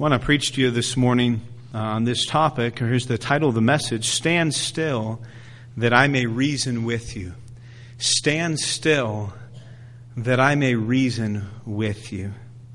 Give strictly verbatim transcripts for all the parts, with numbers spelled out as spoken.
I want to preach to you this morning uh, on this topic. Here's the title of the message: Stand still that I may reason with you. Stand still that I may reason with you.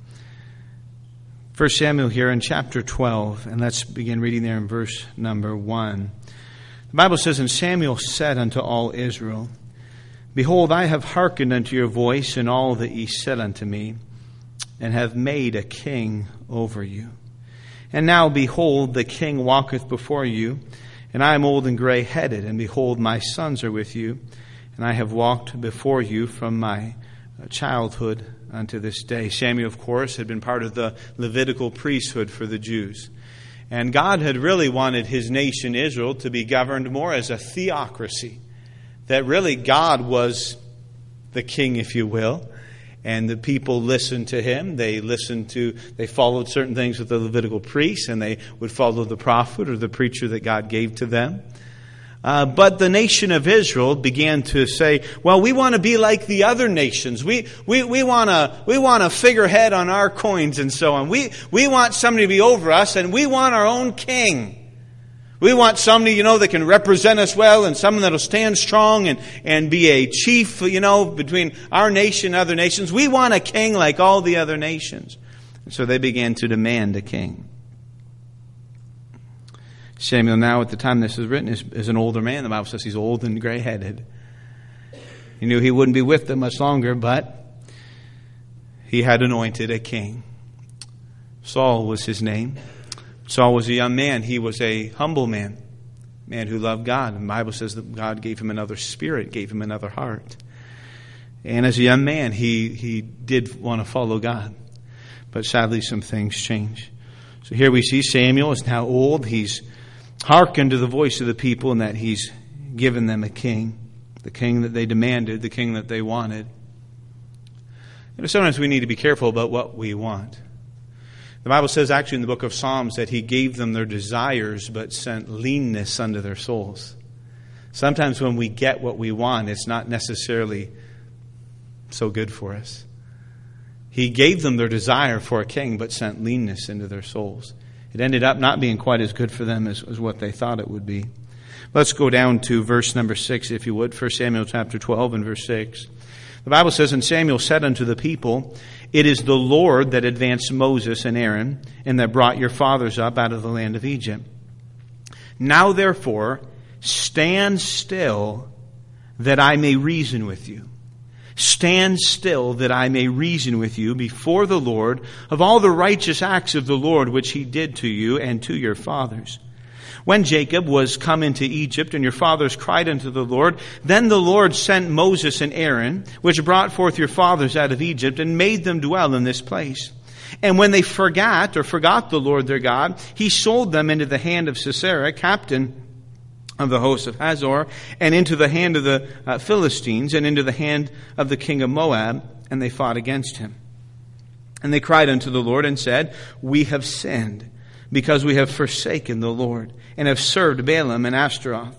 First Samuel here in chapter twelve, and let's begin reading there in verse number one. The Bible says, "And Samuel said unto all Israel, Behold, I have hearkened unto your voice in all that ye said unto me, and have made a king over you. And now, behold, the king walketh before you, and I am old and gray-headed, and behold, my sons are with you, and I have walked before you from my childhood unto this day." Samuel, of course, had been part of the Levitical priesthood for the Jews. And God had really wanted his nation, Israel, to be governed more as a theocracy. That really God was the king, if you will. And the people listened to him. They listened to, they followed certain things with the Levitical priests, and they would follow the prophet or the preacher that God gave to them. Uh, but the nation of Israel began to say, well, we want to be like the other nations. We we we want to we want a figurehead on our coins and so on. We we want somebody to be over us, and we want our own king. We want somebody, you know, that can represent us well, and someone that will stand strong and, and be a chief, you know, between our nation and other nations. We want a king like all the other nations. And so they began to demand a king. Samuel now, at the time this is written, is, is an older man. The Bible says he's old and gray-headed. He knew he wouldn't be with them much longer, but he had anointed a king. Saul was his name. Saul was a young man. He was a humble man, man who loved God. And the Bible says that God gave him another spirit, gave him another heart. And as a young man, he, he did want to follow God. But sadly, some things change. So here we see Samuel is now old. He's hearkened to the voice of the people, and that he's given them a king, the king that they demanded, the king that they wanted. You know, sometimes we need to be careful about what we want. The Bible says actually in the book of Psalms that he gave them their desires but sent leanness unto their souls. Sometimes when we get what we want, it's not necessarily so good for us. He gave them their desire for a king but sent leanness into their souls. It ended up not being quite as good for them as, as what they thought it would be. Let's go down to verse number six, if you would. First Samuel chapter twelve and verse six. The Bible says, "And Samuel said unto the people, It is the Lord that advanced Moses and Aaron, and that brought your fathers up out of the land of Egypt. Now therefore, stand still that I may reason with you. Stand still that I may reason with you before the Lord of all the righteous acts of the Lord which he did to you and to your fathers. When Jacob was come into Egypt, and your fathers cried unto the Lord, then the Lord sent Moses and Aaron, which brought forth your fathers out of Egypt, and made them dwell in this place. And when they forgot, or forgot the Lord their God, he sold them into the hand of Sisera, captain of the host of Hazor, and into the hand of the uh, Philistines, and into the hand of the king of Moab, and they fought against him. And they cried unto the Lord, and said, We have sinned, because we have forsaken the Lord, and have served Baalim and Ashtaroth.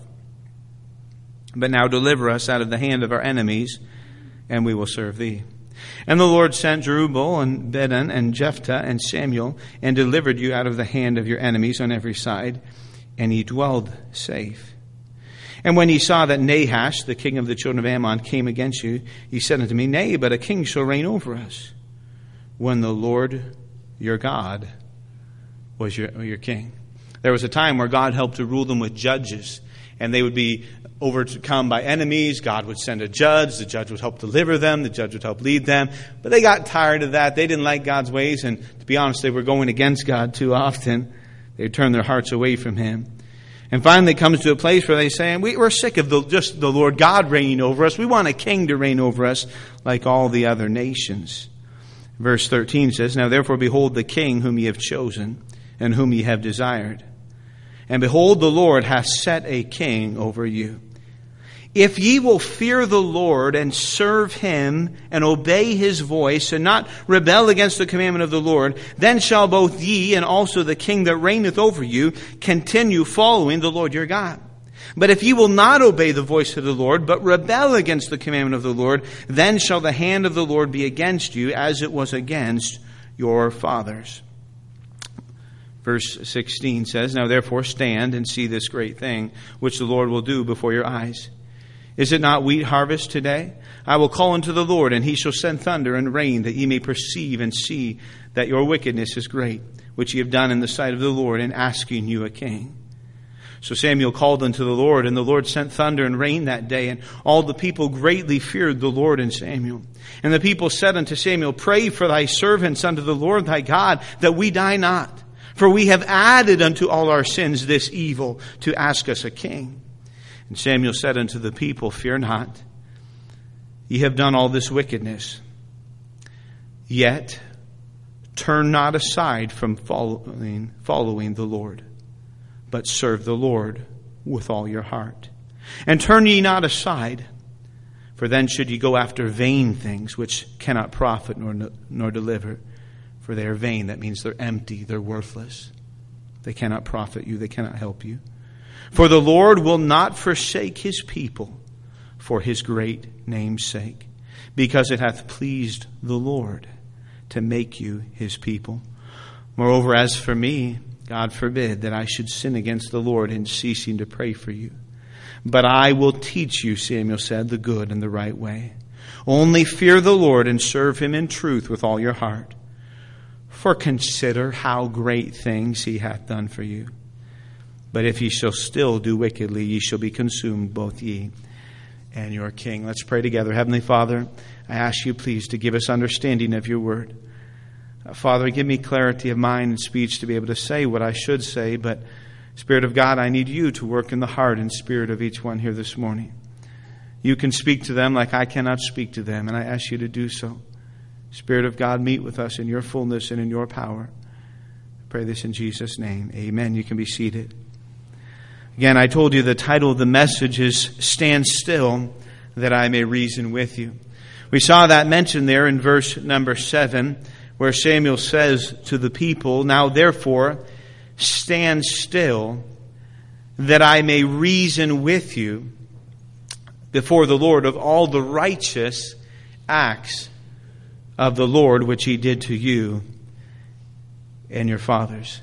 But now deliver us out of the hand of our enemies, and we will serve thee. And the Lord sent Jerubbaal and Bedan and Jephthah and Samuel, and delivered you out of the hand of your enemies on every side, and ye dwelled safe. And when ye saw that Nahash, the king of the children of Ammon, came against you, he said unto me, Nay, but a king shall reign over us, when the Lord your God was your, your king. There was a time where God helped to rule them with judges, and they would be overcome by enemies. God would send a judge. The judge would help deliver them. The judge would help lead them. But they got tired of that. They didn't like God's ways, and to be honest, they were going against God too often. They would turn their hearts away from him. And finally it comes to a place where they say, we, we're sick of the, just the Lord God reigning over us. We want a king to reign over us like all the other nations. Verse thirteen says, Now therefore behold the king whom ye have chosen, and whom ye have desired. And behold, the Lord hath set a king over you. If ye will fear the Lord and serve him and obey his voice and not rebel against the commandment of the Lord, then shall both ye and also the king that reigneth over you continue following the Lord your God. But if ye will not obey the voice of the Lord, but rebel against the commandment of the Lord, then shall the hand of the Lord be against you, as it was against your fathers. Verse sixteen says, "Now therefore stand and see this great thing, which the Lord will do before your eyes. Is it not wheat harvest today? I will call unto the Lord, and he shall send thunder and rain, that ye may perceive and see that your wickedness is great, which ye have done in the sight of the Lord, in asking you a king." So Samuel called unto the Lord, and the Lord sent thunder and rain that day, and all the people greatly feared the Lord and Samuel. And the people said unto Samuel, "Pray for thy servants unto the Lord thy God, that we die not. For we have added unto all our sins this evil, to ask us a king." And Samuel said unto the people, "Fear not. Ye have done all this wickedness. Yet turn not aside from following, following the Lord, but serve the Lord with all your heart. And turn ye not aside, for then should ye go after vain things, which cannot profit nor, nor deliver. For they are vain." That means they're empty, they're worthless. They cannot profit you, they cannot help you. "For the Lord will not forsake his people for his great name's sake, because it hath pleased the Lord to make you his people. Moreover, as for me, God forbid that I should sin against the Lord in ceasing to pray for you. But I will teach you," Samuel said, "the good and the right way. Only fear the Lord and serve him in truth with all your heart. For consider how great things he hath done for you. But if ye shall still do wickedly, ye shall be consumed, both ye and your king." Let's pray together. Heavenly Father, I ask you please to give us understanding of your word. Uh, Father, give me clarity of mind and speech to be able to say what I should say. But Spirit of God, I need you to work in the heart and spirit of each one here this morning. You can speak to them like I cannot speak to them, and I ask you to do so. Spirit of God, meet with us in your fullness and in your power. I pray this in Jesus' name. Amen. You can be seated. Again, I told you the title of the message is "Stand Still, that I may reason with you." We saw that mentioned there in verse number seven, where Samuel says to the people, "Now therefore stand still, that I may reason with you before the Lord of all the righteous acts of the Lord, which he did to you and your fathers."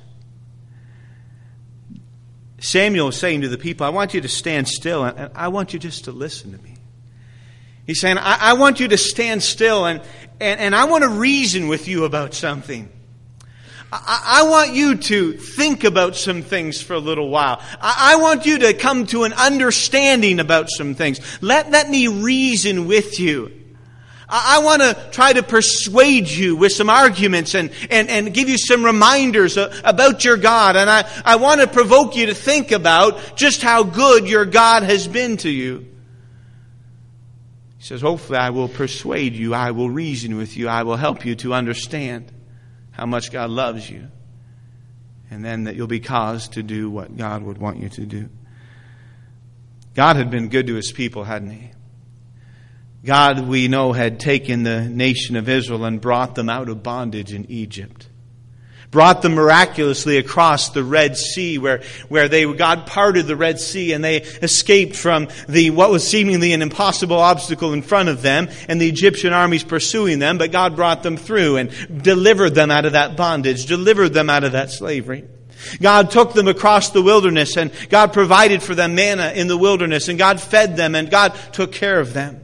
Samuel is saying to the people, I want you to stand still, and I want you just to listen to me. He's saying, I, I want you to stand still, and, and, and I want to reason with you about something. I, I want you to think about some things for a little while. I, I want you to come to an understanding about some things. Let, let me reason with you. I want to try to persuade you with some arguments and, and, and give you some reminders about your God. And I, I want to provoke you to think about just how good your God has been to you. He says, hopefully I will persuade you, I will reason with you, I will help you to understand how much God loves you. And then that you'll be caused to do what God would want you to do. God had been good to his people, hadn't he? God, we know, had taken the nation of Israel and brought them out of bondage in Egypt. Brought them miraculously across the Red Sea, where, where they, God parted the Red Sea and they escaped from the, what was seemingly an impossible obstacle in front of them and the Egyptian armies pursuing them, but God brought them through and delivered them out of that bondage, delivered them out of that slavery. God took them across the wilderness and God provided for them manna in the wilderness and God fed them and God took care of them.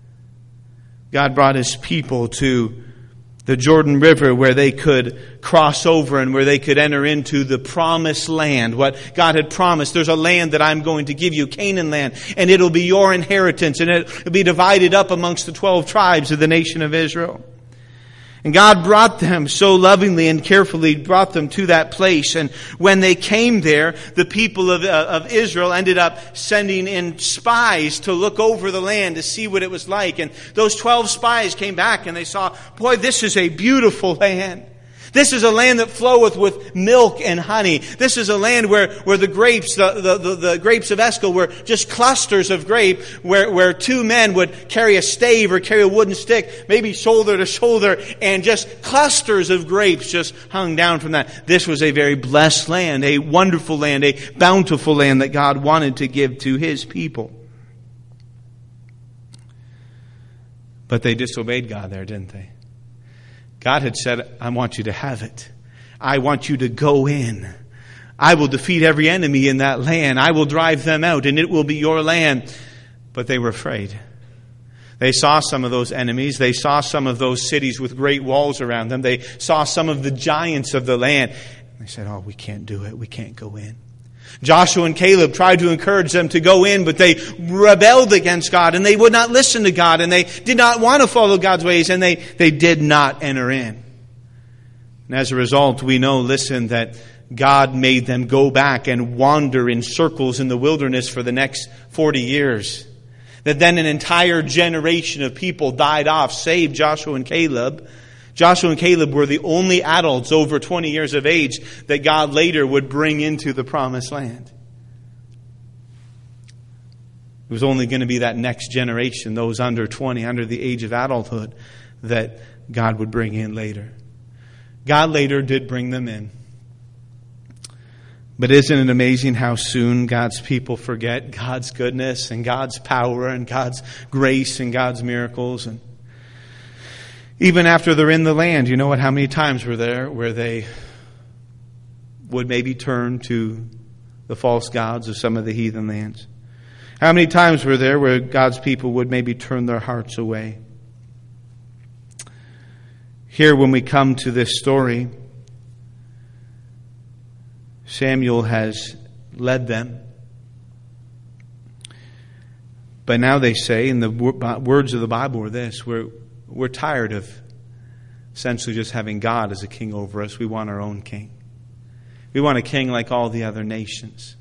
God brought his people to the Jordan River where they could cross over and where they could enter into the promised land. What God had promised. There's a land that I'm going to give you, Canaan land, and it'll be your inheritance and it'll be divided up amongst the twelve tribes of the nation of Israel. And God brought them so lovingly and carefully, brought them to that place. And when they came there, the people of, uh, of Israel ended up sending in spies to look over the land to see what it was like. And those twelve spies came back and they saw, boy, this is a beautiful land. This is a land that floweth with milk and honey. This is a land where, where the grapes, the, the, the, the grapes of Eshcol were just clusters of grape, where, where two men would carry a stave or carry a wooden stick, maybe shoulder to shoulder, and just clusters of grapes just hung down from that. This was a very blessed land, a wonderful land, a bountiful land that God wanted to give to his people. But they disobeyed God there, didn't they? God had said, I want you to have it. I want you to go in. I will defeat every enemy in that land. I will drive them out, and it will be your land. But they were afraid. They saw some of those enemies. They saw some of those cities with great walls around them. They saw some of the giants of the land. They said, oh, we can't do it. We can't go in. Joshua and Caleb tried to encourage them to go in, but they rebelled against God, and they would not listen to God, and they did not want to follow God's ways, and they, they did not enter in. And as a result, we know, listen, that God made them go back and wander in circles in the wilderness for the next forty years. That then an entire generation of people died off, save Joshua and Caleb. Joshua and Caleb were the only adults over twenty years of age that God later would bring into the promised land. It was only going to be that next generation, those under twenty, under the age of adulthood, that God would bring in later. God later did bring them in. But isn't it amazing how soon God's people forget God's goodness and God's power and God's grace and God's miracles? And even after they're in the land, you know what? How many times were there where they would maybe turn to the false gods of some of the heathen lands? How many times were there where God's people would maybe turn their hearts away? Here, when we come to this story, Samuel has led them. But now they say, and the words of the Bible are this, we're, we're tired of essentially just having God as a king over us. We want our own king. We want a king like all the other nations.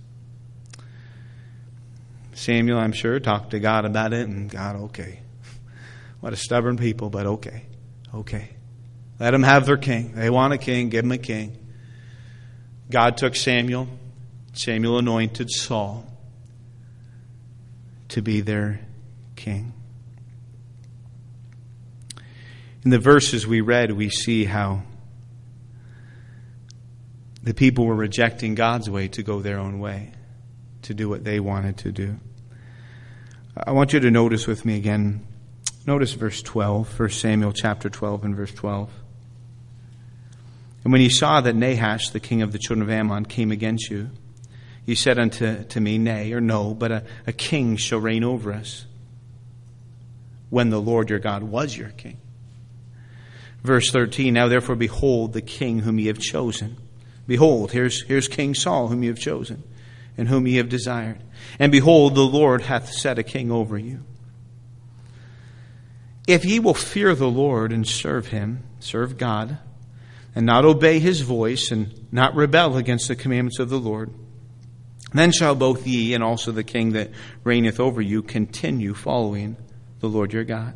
Samuel, I'm sure, talked to God about it, and God, okay. What a stubborn people, but okay. Okay. Let them have their king. They want a king, give them a king. God took Samuel. Samuel anointed Saul to be their king. In the verses we read, we see how the people were rejecting God's way to go their own way, to do what they wanted to do. I want you to notice with me again, notice verse twelve, First Samuel chapter twelve and verse twelve. And when he saw that Nahash, the king of the children of Ammon, came against you, he said unto to me, nay, or no, but a, a king shall reign over us, when the Lord your God was your king. Verse thirteen, now therefore behold the king whom ye have chosen. Behold, here's, here's King Saul whom ye have chosen, and whom ye have desired. And behold, the Lord hath set a king over you. If ye will fear the Lord and serve him, serve God, and not obey his voice, and not rebel against the commandments of the Lord, then shall both ye and also the king that reigneth over you continue following the Lord your God.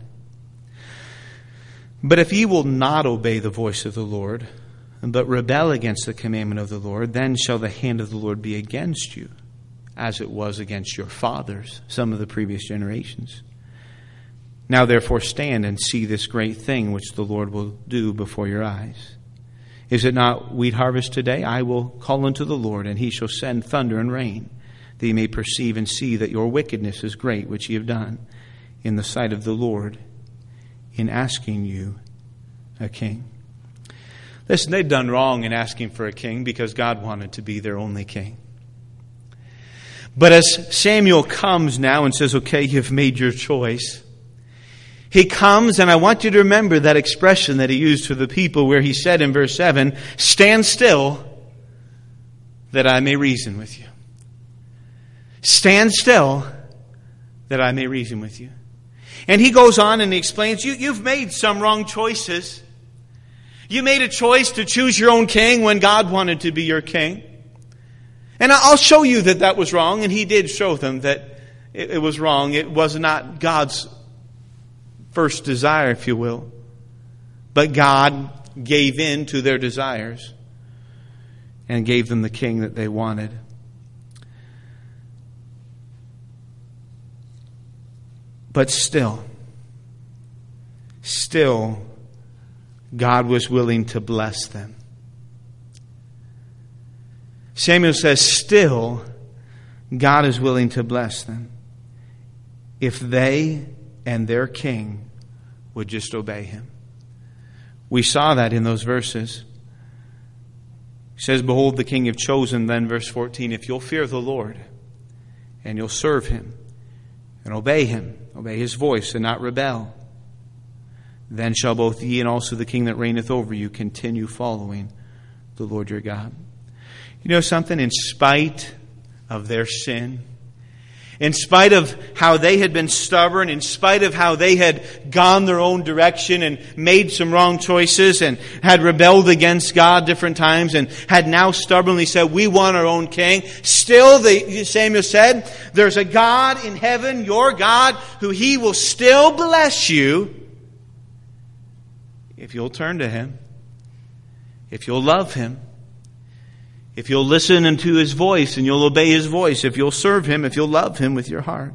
But if ye will not obey the voice of the Lord, but rebel against the commandment of the Lord, then shall the hand of the Lord be against you, as it was against your fathers, some of the previous generations. Now therefore stand and see this great thing which the Lord will do before your eyes. Is it not wheat harvest today? I will call unto the Lord, and he shall send thunder and rain, that ye may perceive and see that your wickedness is great, which ye have done in the sight of the Lord, in asking you a king. Listen, they'd done wrong in asking for a king because God wanted to be their only king. But as Samuel comes now and says, okay, you've made your choice, he comes, and I want you to remember that expression that he used for the people where he said in verse seven, stand still that I may reason with you. Stand still that I may reason with you. And he goes on and he explains, you, you've made some wrong choices. You made a choice to choose your own king when God wanted to be your king. And I'll show you that that was wrong. And he did show them that it, it was wrong. It was not God's first desire, if you will. But God gave in to their desires and gave them the king that they wanted. But still, still, God was willing to bless them. Samuel says, still, God is willing to bless them if they and their king would just obey him. We saw that in those verses. He says, behold, the king you've chosen, then verse fourteen, if you'll fear the Lord and you'll serve him and obey him, obey his voice and not rebel, then shall both ye and also the king that reigneth over you continue following the Lord your God. You know something? In spite of their sin, in spite of how they had been stubborn, in spite of how they had gone their own direction and made some wrong choices and had rebelled against God different times and had now stubbornly said, we want our own king. Still, the, Samuel said, there's a God in heaven, your God, who he will still bless you if you'll turn to him, if you'll love him, if you'll listen unto his voice and you'll obey his voice, if you'll serve him, if you'll love him with your heart.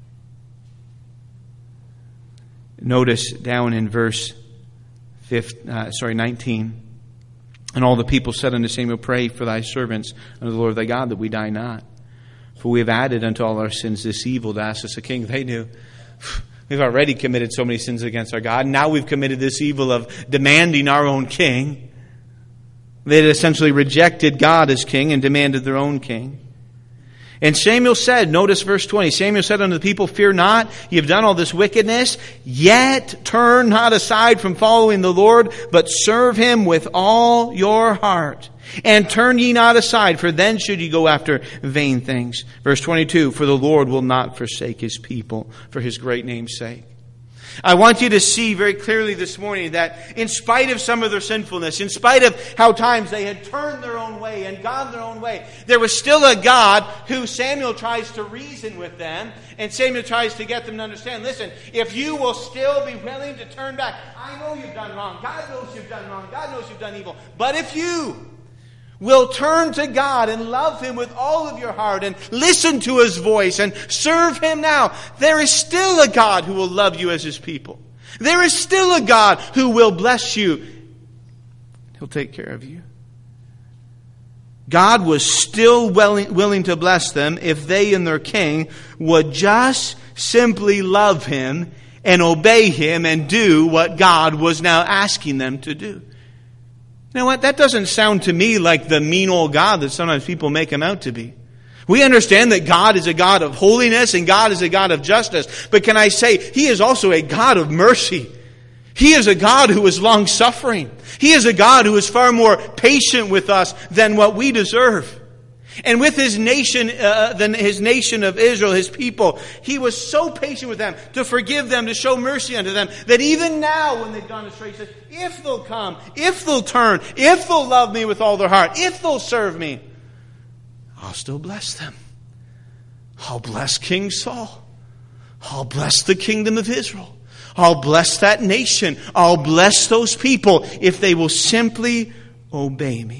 Notice down in verse fifteen, uh, sorry, nineteen. And all the people said unto Samuel, pray for thy servants unto the Lord thy God, that we die not. For we have added unto all our sins this evil to ask us a king. They knew, we've already committed so many sins against our God. Now we've committed this evil of demanding our own king. They had essentially rejected God as king and demanded their own king. And Samuel said, notice verse twenty, Samuel said unto the people, fear not, ye have done all this wickedness, yet turn not aside from following the Lord, but serve him with all your heart. And turn ye not aside, for then should ye go after vain things. Verse twenty-two, for the Lord will not forsake his people for his great name's sake. I want you to see very clearly this morning that in spite of some of their sinfulness, in spite of how times they had turned their own way and gone their own way, there was still a God who Samuel tries to reason with them, and Samuel tries to get them to understand, listen, if you will still be willing to turn back, I know you've done wrong, God knows you've done wrong, God knows you've done evil, but if you will turn to God and love him with all of your heart and listen to his voice and serve him now, there is still a God who will love you as his people. There is still a God who will bless you. He'll take care of you. God was still willing, willing to bless them if they and their king would just simply love him and obey him and do what God was now asking them to do. You know what? That doesn't sound to me like the mean old God that sometimes people make him out to be. We understand that God is a God of holiness and God is a God of justice. But can I say, he is also a God of mercy. He is a God who is long-suffering. He is a God who is far more patient with us than what we deserve. And with his nation, uh, than his nation of Israel, his people, he was so patient with them to forgive them, to show mercy unto them, that even now when they've gone astray, he says, if they'll come, if they'll turn, if they'll love me with all their heart, if they'll serve me, I'll still bless them. I'll bless King Saul. I'll bless the kingdom of Israel. I'll bless that nation. I'll bless those people if they will simply obey me.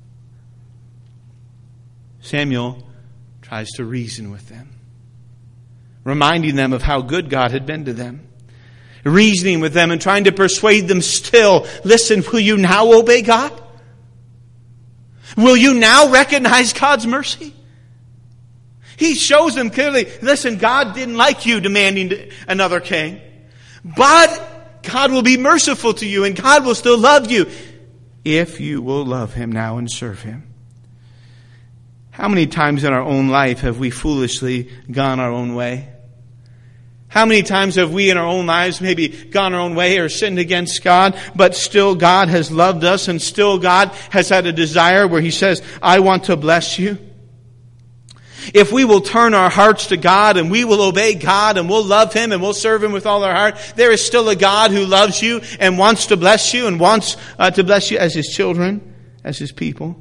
Samuel tries to reason with them, reminding them of how good God had been to them, reasoning with them and trying to persuade them still, listen, will you now obey God? Will you now recognize God's mercy? He shows them clearly, listen, God didn't like you demanding another king, but God will be merciful to you and God will still love you if you will love him now and serve him. How many times in our own life have we foolishly gone our own way? How many times have we in our own lives maybe gone our own way or sinned against God, but still God has loved us and still God has had a desire where he says, I want to bless you? If we will turn our hearts to God and we will obey God and we'll love him and we'll serve him with all our heart, there is still a God who loves you and wants to bless you and wants uh, to bless you as his children, as his people.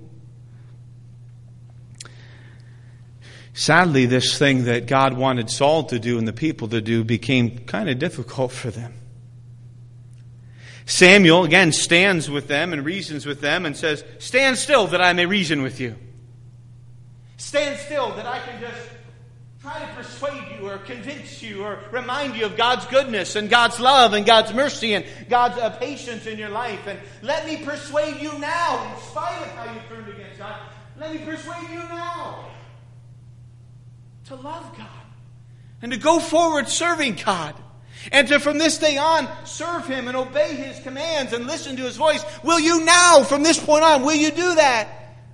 Sadly, this thing that God wanted Saul to do and the people to do became kind of difficult for them. Samuel, again, stands with them and reasons with them and says, stand still that I may reason with you. Stand still that I can just try to persuade you or convince you or remind you of God's goodness and God's love and God's mercy and God's uh, patience in your life. And let me persuade you now, in spite of how you turned against God, let me persuade you now to love God and to go forward serving God and to from this day on serve him and obey his commands and listen to his voice. Will you now, from this point on, will you do that?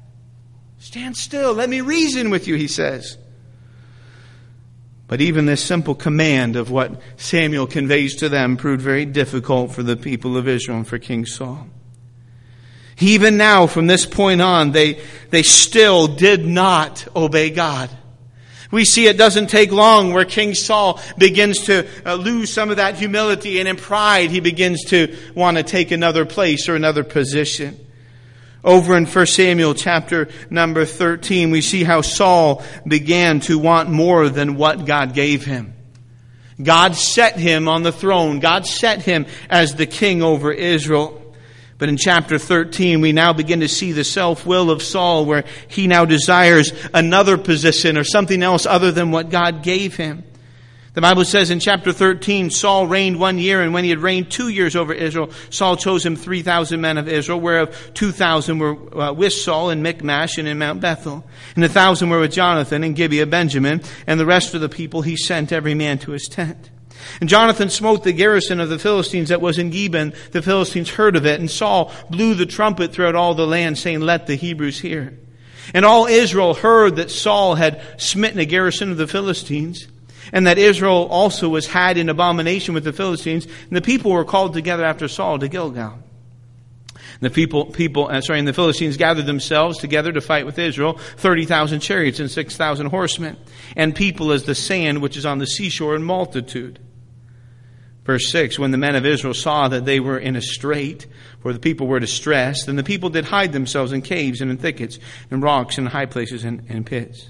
Stand still. Let me reason with you, he says. But even this simple command of what Samuel conveys to them proved very difficult for the people of Israel and for King Saul. Even now, from this point on, they, they still did not obey God. We see it doesn't take long where King Saul begins to uh, lose some of that humility, and in pride he begins to want to take another place or another position. Over in First Samuel chapter number thirteen, we see how Saul began to want more than what God gave him. God set him on the throne. God set him as the king over Israel. But in chapter thirteen, we now begin to see the self-will of Saul, where he now desires another position or something else other than what God gave him. The Bible says in chapter thirteen, Saul reigned one year, and when he had reigned two years over Israel, Saul chose him three thousand men of Israel, whereof two thousand were uh, with Saul in Michmash and in Mount Bethel. And a thousand were with Jonathan in Gibeah Benjamin, and the rest of the people he sent every man to his tent. And Jonathan smote the garrison of the Philistines that was in Gibeon. The Philistines heard of it, and Saul blew the trumpet throughout all the land, saying, "Let the Hebrews hear." And all Israel heard that Saul had smitten a garrison of the Philistines, and that Israel also was had in abomination with the Philistines. And the people were called together after Saul to Gilgal. The people, people, uh, sorry, and the Philistines gathered themselves together to fight with Israel, thirty thousand chariots and six thousand horsemen, and people as the sand which is on the seashore in multitude. Verse six, when the men of Israel saw that they were in a strait, for the people were distressed, then the people did hide themselves in caves and in thickets, and rocks and high places and, and pits.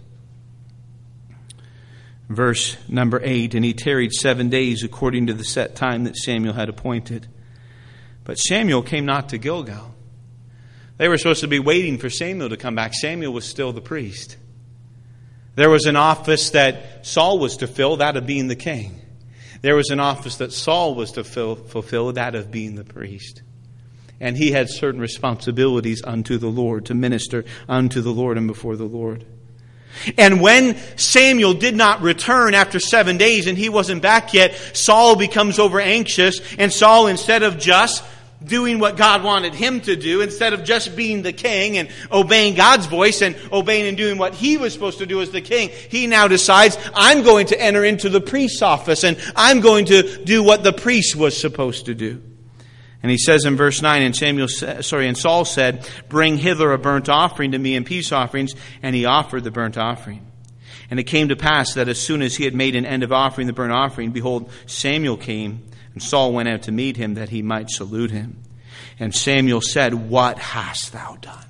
Verse number eight, and he tarried seven days according to the set time that Samuel had appointed. But Samuel came not to Gilgal. They were supposed to be waiting for Samuel to come back. Samuel was still the priest. There was an office that Saul was to fill, that of being the king. There was an office that Saul was to fill, fulfill, that of being the priest. And he had certain responsibilities unto the Lord, to minister unto the Lord and before the Lord. And when Samuel did not return after seven days and he wasn't back yet, Saul becomes over anxious. And Saul, instead of just doing what God wanted him to do, instead of just being the king and obeying God's voice and obeying and doing what he was supposed to do as the king, he now decides, I'm going to enter into the priest's office and I'm going to do what the priest was supposed to do. And he says in verse nine, and Samuel, sorry, and Saul said, "Bring hither a burnt offering to me and peace offerings." And he offered the burnt offering. And it came to pass that as soon as he had made an end of offering the burnt offering, behold, Samuel came, and Saul went out to meet him that he might salute him. And Samuel said, "What hast thou done?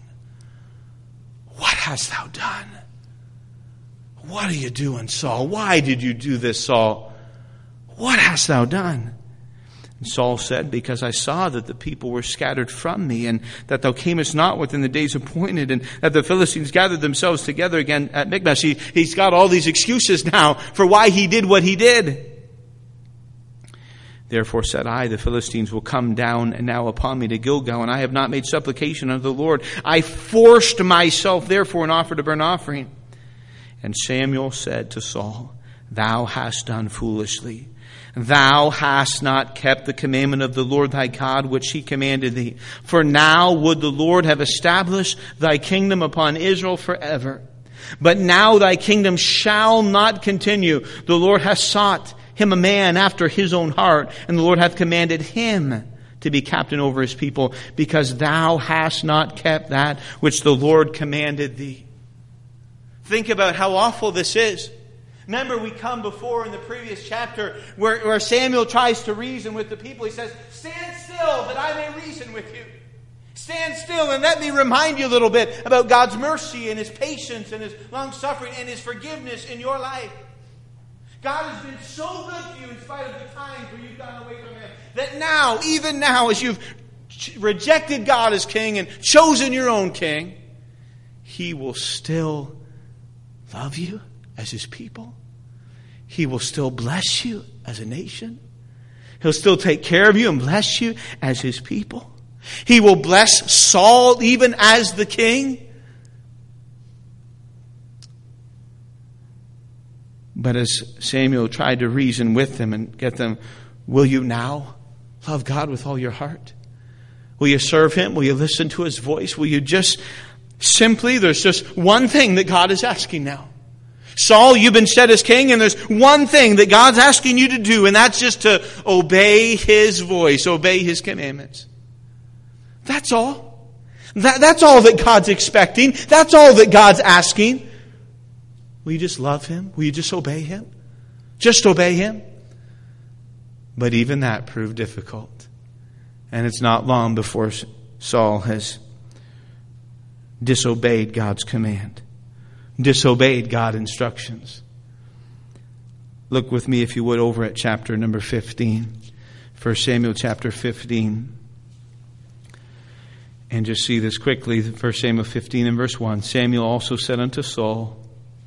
What hast thou done? What are you doing, Saul? Why did you do this, Saul? What hast thou done?" And Saul said, "Because I saw that the people were scattered from me, and that thou camest not within the days appointed, and that the Philistines gathered themselves together again at Michmash." He, he's got all these excuses now for why he did what he did. "Therefore said I, the Philistines will come down now upon me to Gilgal, and I have not made supplication unto the Lord. I forced myself therefore and offered a burnt offering." And Samuel said to Saul, "Thou hast done foolishly. Thou hast not kept the commandment of the Lord thy God, which he commanded thee. For now would the Lord have established thy kingdom upon Israel forever. But now thy kingdom shall not continue. The Lord hath sought him a man after his own heart, and the Lord hath commanded him to be captain over his people, because thou hast not kept that which the Lord commanded thee." Think about how awful this is. Remember, we come before in the previous chapter where, where Samuel tries to reason with the people. He says, "Stand still that I may reason with you. Stand still and let me remind you a little bit about God's mercy and his patience and his long suffering and his forgiveness in your life. God has been so good to you in spite of the times where you've gone away from him, that now, even now, as you've rejected God as king and chosen your own king, he will still love you as his people. He will still bless you as a nation. He'll still take care of you and bless you as his people. He will bless Saul even as the king. But as Samuel tried to reason with them and get them, will you now love God with all your heart? Will you serve him? Will you listen to his voice? Will you just Simply, there's just one thing that God is asking now. Saul, you've been set as king, and there's one thing that God's asking you to do, and that's just to obey His voice, obey His commandments. That's all. That, that's all that God's expecting. That's all that God's asking. Will you just love Him? Will you just obey Him? Just obey Him? But even that proved difficult. And it's not long before Saul has disobeyed God's command. Disobeyed God's instructions. Look with me, if you would, over at chapter number fifteen. First Samuel chapter fifteen. And just see this quickly. First Samuel fifteen and verse one. Samuel also said unto Saul,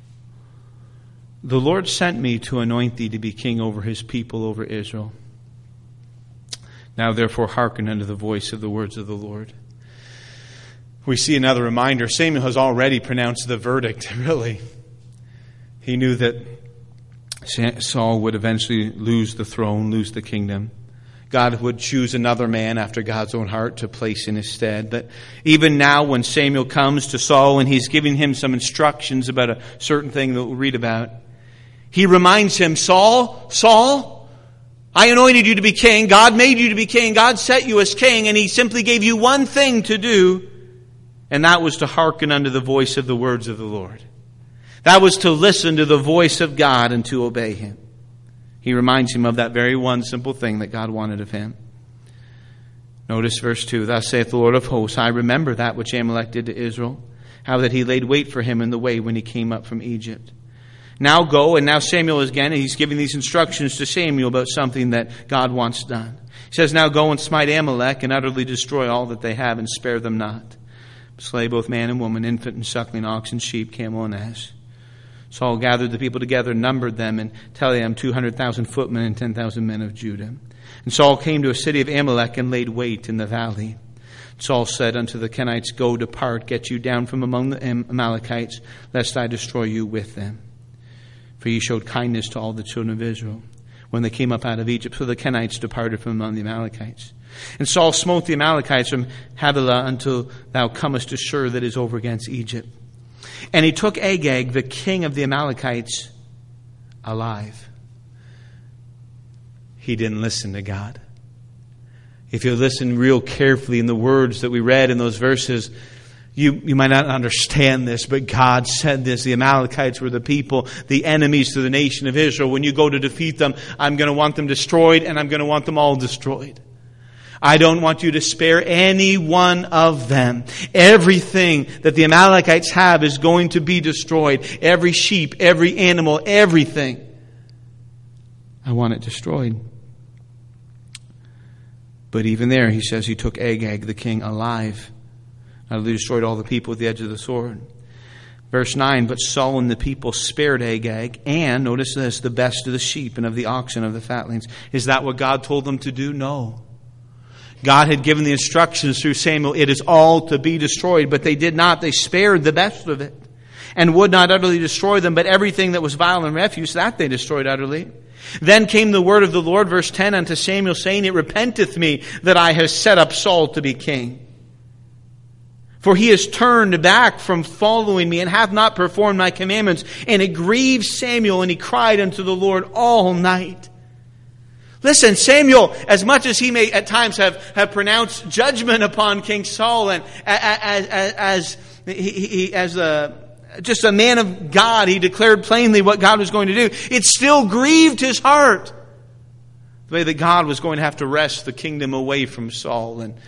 the Lord sent me to anoint thee to be king over His people, over Israel. Now therefore hearken unto the voice of the words of the Lord. We see another reminder. Samuel has already pronounced the verdict, really. He knew that Saul would eventually lose the throne, lose the kingdom. God would choose another man after God's own heart to place in his stead. But even now, when Samuel comes to Saul and he's giving him some instructions about a certain thing that we'll read about, he reminds him, Saul, Saul, I anointed you to be king. God made you to be king. God set you as king, and He simply gave you one thing to do. And that was to hearken unto the voice of the words of the Lord. That was to listen to the voice of God and to obey Him. He reminds him of that very one simple thing that God wanted of him. Notice verse two. Thus saith the Lord of hosts, I remember that which Amalek did to Israel, how that he laid wait for him in the way when he came up from Egypt. Now go, and now Samuel is again, and he's giving these instructions to Samuel about something that God wants done. He says, now go and smite Amalek and utterly destroy all that they have and spare them not. Slay both man and woman, infant and suckling, ox and sheep, camel and ass. Saul gathered the people together, numbered them, and tallied them two hundred thousand footmen and ten thousand men of Judah. And Saul came to a city of Amalek and laid wait in the valley. Saul said unto the Kenites, go, depart, get you down from among the Amalekites, lest I destroy you with them. For ye showed kindness to all the children of Israel when they came up out of Egypt. So the Kenites departed from among the Amalekites. And Saul smote the Amalekites from Havilah until thou comest to Shur that is over against Egypt. And he took Agag, the king of the Amalekites, alive. He didn't listen to God. If you listen real carefully in the words that we read in those verses, you, you might not understand this, but God said this. The Amalekites were the people, the enemies to the nation of Israel. When you go to defeat them, I'm going to want them destroyed, and I'm going to want them all destroyed. I don't want you to spare any one of them. Everything that the Amalekites have is going to be destroyed. Every sheep, every animal, everything. I want it destroyed. But even there, he says he took Agag, the king, alive. Utterly destroyed all the people with the edge of the sword. Verse nine, but Saul and the people spared Agag, and, notice this, the best of the sheep and of the oxen of the fatlings. Is that what God told them to do? No. God had given the instructions through Samuel, it is all to be destroyed, but they did not. They spared the best of it and would not utterly destroy them, but everything that was vile and refuse, that they destroyed utterly. Then came the word of the Lord, verse ten, unto Samuel, saying, it repenteth me that I have set up Saul to be king. For he has turned back from following me and hath not performed my commandments. And it grieved Samuel, and he cried unto the Lord all night. Listen, Samuel, as much as he may at times have, have pronounced judgment upon King Saul, and as, as, as, he, he, as a, just a man of God, he declared plainly what God was going to do. It still grieved his heart, the way that God was going to have to wrest the kingdom away from Saul. And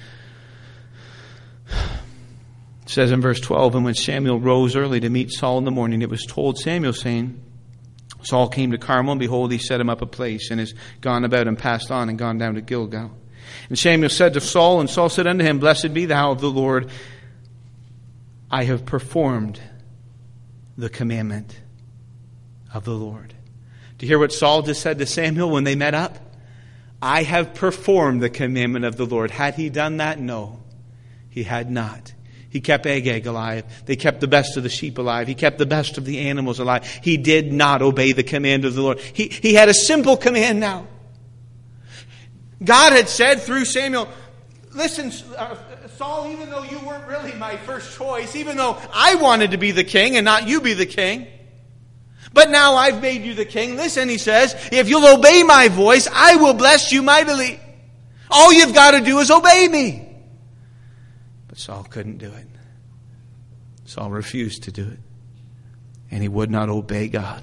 it says in verse twelve, and when Samuel rose early to meet Saul in the morning, it was told Samuel, saying, Saul came to Carmel, and behold, he set him up a place, and is gone about and passed on and gone down to Gilgal. And Samuel said to Saul, and Saul said unto him, blessed be thou of the Lord, I have performed the commandment of the Lord. Do you hear what Saul just said to Samuel when they met up? I have performed the commandment of the Lord. Had he done that? No, he had not. He kept Agag alive. They kept the best of the sheep alive. He kept the best of the animals alive. He did not obey the command of the Lord. He, he had a simple command now. God had said through Samuel, listen, uh, Saul, even though you weren't really my first choice, even though I wanted to be the king and not you be the king, but now I've made you the king. Listen, he says, if you'll obey my voice, I will bless you mightily. All you've got to do is obey me. But Saul couldn't do it. Saul refused to do it. And he would not obey God.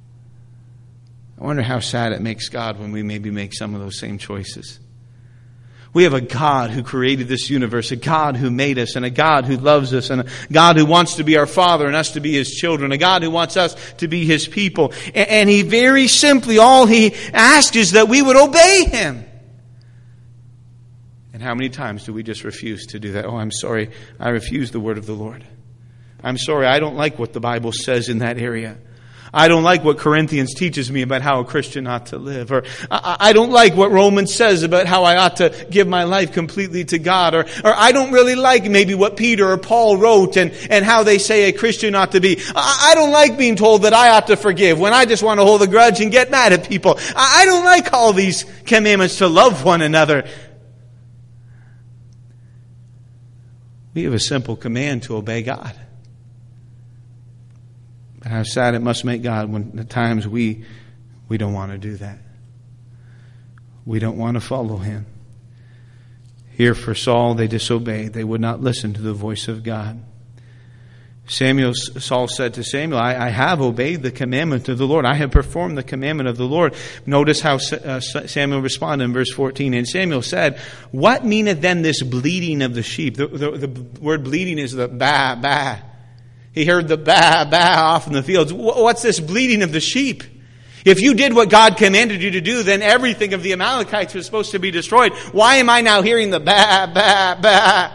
I wonder how sad it makes God when we maybe make some of those same choices. We have a God who created this universe, a God who made us, and a God who loves us, and a God who wants to be our Father and us to be His children, a God who wants us to be His people. And He very simply, all He asks is that we would obey Him. And how many times do we just refuse to do that? Oh, I'm sorry, I refuse the word of the Lord. I'm sorry, I don't like what the Bible says in that area. I don't like what Corinthians teaches me about how a Christian ought to live. Or I don't like what Romans says about how I ought to give my life completely to God. Or, or I don't really like maybe what Peter or Paul wrote and, and how they say a Christian ought to be. I don't like being told that I ought to forgive when I just want to hold a grudge and get mad at people. I don't like all these commandments to love one another. We have a simple command to obey God. But how sad it must make God when at times we we don't want to do that. We don't want to follow Him. Here for Saul, they disobeyed. They would not listen to the voice of God. Samuel, Saul said to Samuel, I, I have obeyed the commandment of the Lord. I have performed the commandment of the Lord. Notice how uh, Samuel responded in verse fourteen. And Samuel said, what meaneth then this bleating of the sheep? The, the, the word bleating is the bah, bah. He heard the bah, bah off in the fields. What's this bleating of the sheep? If you did what God commanded you to do, then everything of the Amalekites was supposed to be destroyed. Why am I now hearing the bah, bah, bah?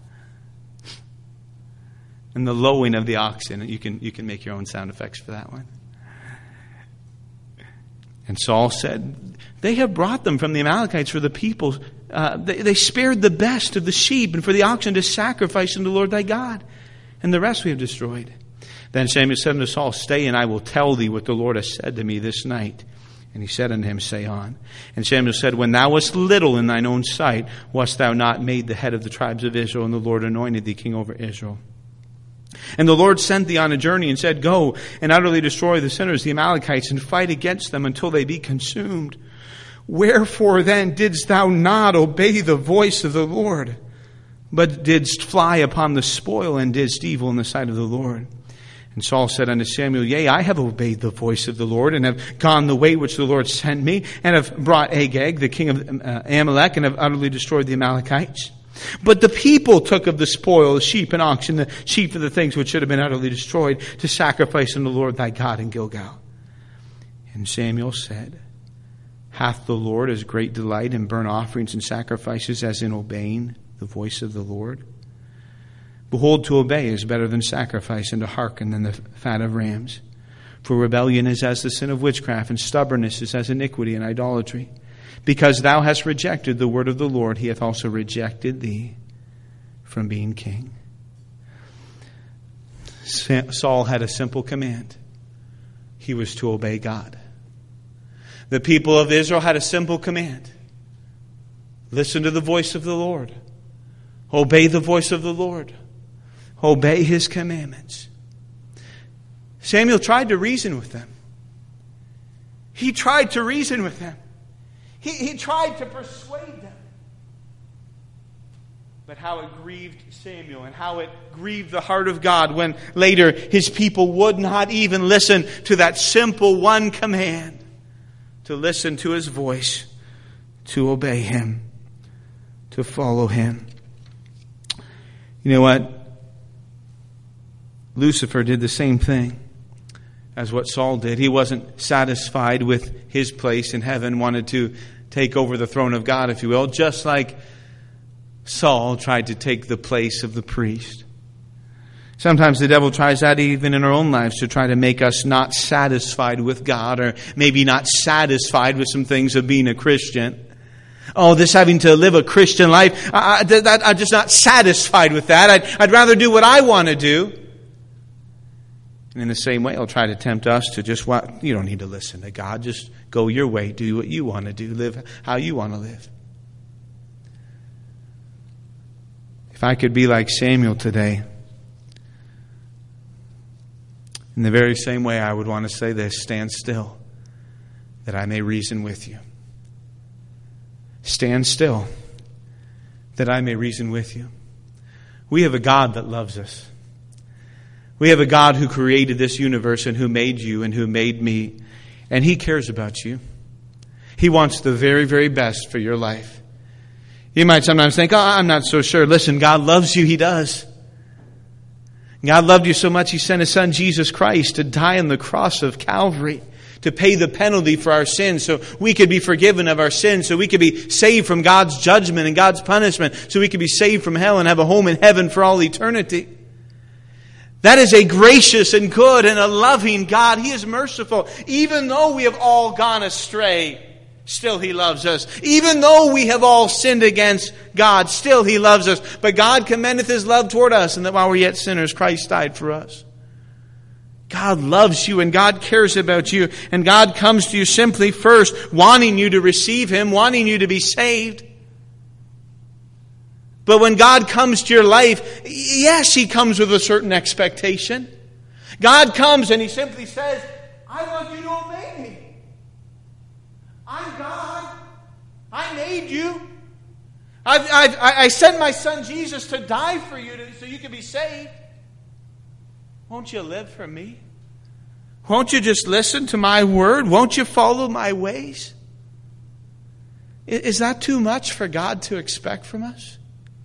And the lowing of the oxen. You can, you can make your own sound effects for that one. And Saul said, they have brought them from the Amalekites for the people. Uh, they, they spared the best of the sheep and for the oxen to sacrifice unto the Lord thy God. And the rest we have destroyed. Then Samuel said unto Saul, stay, and I will tell thee what the Lord has said to me this night. And he said unto him, say on. And Samuel said, when thou wast little in thine own sight, wast thou not made the head of the tribes of Israel, and the Lord anointed thee king over Israel. And the Lord sent thee on a journey and said, go and utterly destroy the sinners, the Amalekites, and fight against them until they be consumed. Wherefore then didst thou not obey the voice of the Lord, but didst fly upon the spoil and didst evil in the sight of the Lord? And Saul said unto Samuel, yea, I have obeyed the voice of the Lord, and have gone the way which the Lord sent me, and have brought Agag, the king of uh, Amalek, and have utterly destroyed the Amalekites. But the people took of the spoil, the sheep and oxen, the sheep of the things which should have been utterly destroyed, to sacrifice unto the Lord thy God in Gilgal. And Samuel said, hath the Lord as great delight in burnt offerings and sacrifices as in obeying the voice of the Lord? Behold, to obey is better than sacrifice, and to hearken than the fat of rams. For rebellion is as the sin of witchcraft, and stubbornness is as iniquity and idolatry. Because thou hast rejected the word of the Lord, he hath also rejected thee from being king. Saul had a simple command. He was to obey God. The people of Israel had a simple command. Listen to the voice of the Lord. Obey the voice of the Lord. Obey His commandments. Samuel tried to reason with them. He tried to reason with them. He, he tried to persuade them. But how it grieved Samuel and how it grieved the heart of God when later His people would not even listen to that simple one command. To listen to His voice. To obey Him. To follow Him. You know what? Lucifer did the same thing as what Saul did. He wasn't satisfied with his place in heaven, wanted to take over the throne of God, if you will, just like Saul tried to take the place of the priest. Sometimes the devil tries that even in our own lives, to try to make us not satisfied with God, or maybe not satisfied with some things of being a Christian. Oh, this having to live a Christian life, I, I, that, I'm just not satisfied with that. I'd, I'd rather do what I want to do. And in the same way, He'll try to tempt us to just, what you don't need to listen to God. Just go your way. Do what you want to do. Live how you want to live. If I could be like Samuel today, in the very same way I would want to say this, stand still, that I may reason with you. Stand still, that I may reason with you. We have a God that loves us. We have a God who created this universe and who made you and who made me. And He cares about you. He wants the very, very best for your life. You might sometimes think, oh, I'm not so sure. Listen, God loves you. He does. God loved you so much, He sent His Son, Jesus Christ, to die on the cross of Calvary, to pay the penalty for our sins so we could be forgiven of our sins, so we could be saved from God's judgment and God's punishment, so we could be saved from hell and have a home in heaven for all eternity. That is a gracious and good and a loving God. He is merciful. Even though we have all gone astray, still He loves us. Even though we have all sinned against God, still He loves us. But God commendeth His love toward us, and that while we're yet sinners, Christ died for us. God loves you and God cares about you. And God comes to you simply first, wanting you to receive Him, wanting you to be saved. But when God comes to your life, yes, He comes with a certain expectation. God comes and He simply says, I want you to obey me. I'm God. I made you. I've, I've, I sent my Son Jesus to die for you to, so you can be saved. Won't you live for me? Won't you just listen to my word? Won't you follow my ways? Is that too much for God to expect from us?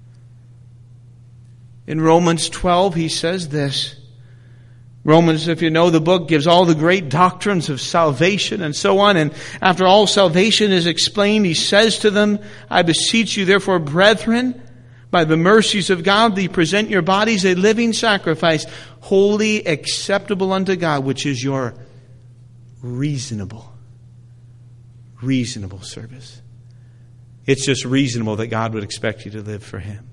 In Romans twelve, he says this. Romans, if you know the book, gives all the great doctrines of salvation and so on. And after all salvation is explained, he says to them, I beseech you, therefore, brethren, by the mercies of God, that you present your bodies a living sacrifice, holy, acceptable unto God, which is your reasonable, reasonable service. It's just reasonable that God would expect you to live for Him.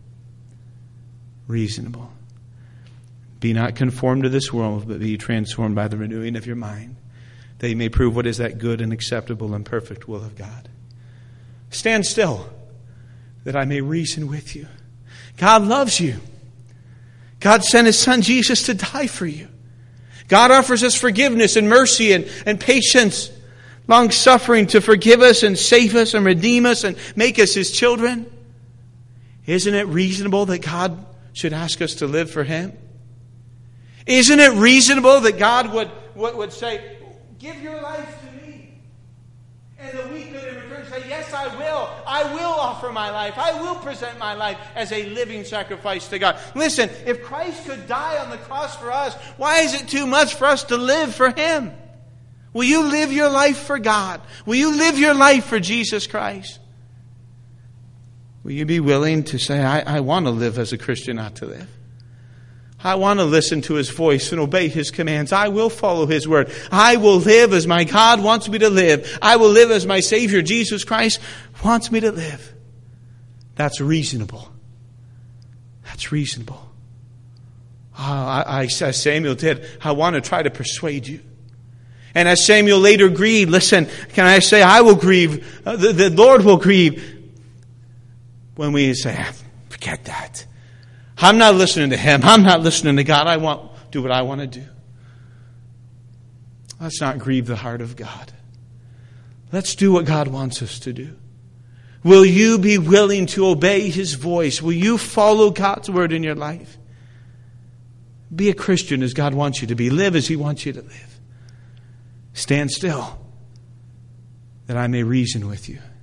Reasonable. Be not conformed to this world, but be transformed by the renewing of your mind, that you may prove what is that good and acceptable and perfect will of God. Stand still, that I may reason with you. God loves you. God sent His Son Jesus to die for you. God offers us forgiveness and mercy and, and patience, long suffering to forgive us and save us and redeem us and make us His children. Isn't it reasonable that God should ask us to live for Him? Isn't it reasonable that God would, would, would say, give your life to me? And that we could in return say, yes, I will. I will offer my life. I will present my life as a living sacrifice to God. Listen, if Christ could die on the cross for us, why is it too much for us to live for Him? Will you live your life for God? Will you live your life for Jesus Christ? Will you be willing to say, I, I want to live as a Christian ought to live? I want to listen to His voice and obey His commands. I will follow His word. I will live as my God wants me to live. I will live as my Savior, Jesus Christ, wants me to live. That's reasonable. That's reasonable. Oh, I, I, as Samuel did, I want to try to persuade you. And as Samuel later grieved, listen, can I say, I will grieve, uh, the, the Lord will grieve, when we say, forget that. I'm not listening to Him. I'm not listening to God. I want to do what I want to do. Let's not grieve the heart of God. Let's do what God wants us to do. Will you be willing to obey His voice? Will you follow God's word in your life? Be a Christian as God wants you to be. Live as He wants you to live. Stand still, that I may reason with you.